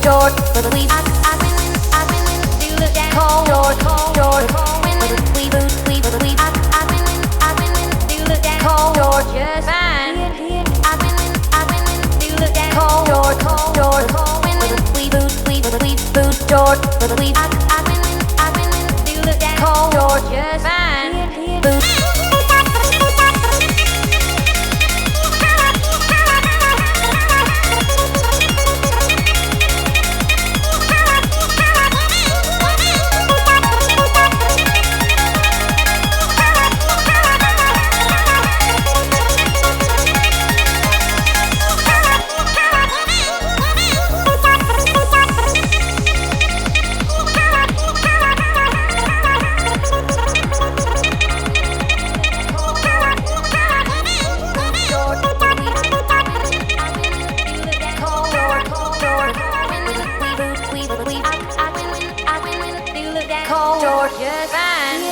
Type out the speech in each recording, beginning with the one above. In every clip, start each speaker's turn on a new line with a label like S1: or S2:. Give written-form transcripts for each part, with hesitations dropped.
S1: George, but we I do look down. Call George, we do look down. Call George, just fine. I do look down. Call George, we boot George, but we I do look down. Call George, just fine. Boot. Georgia fine.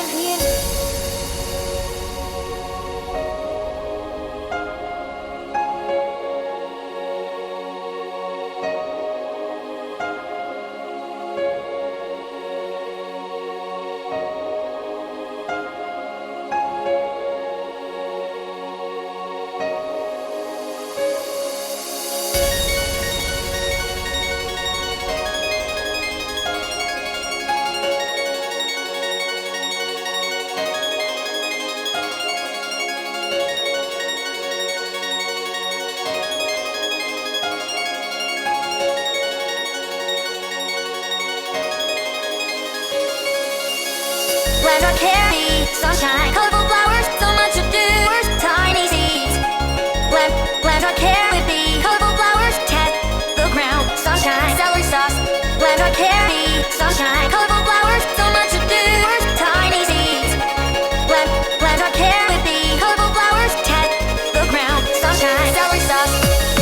S1: Plans are carry sunshine, colorful flowers, so much to do. Tiny seeds. Plans are carry colorful flowers, test the ground. Sunshine, celery sauce. Plans are carry sunshine, colorful flowers, so much to do. Tiny seeds. Plans are carry colorful flowers, test the ground. Sunshine, celery sauce.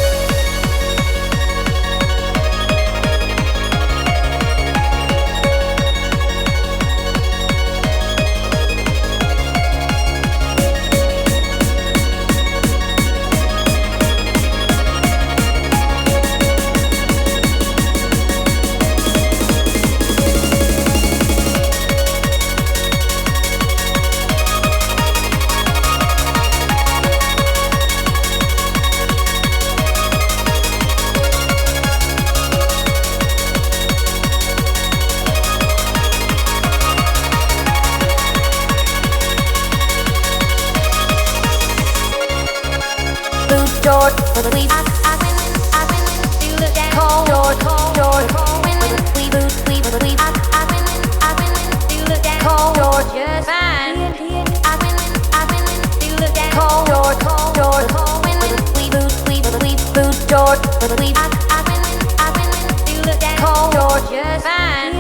S1: George, but we I do look down. Call George, we do look down. Call George, just fine. I do look down. Call George, we boot George, but we I do look down. Call George, just fine.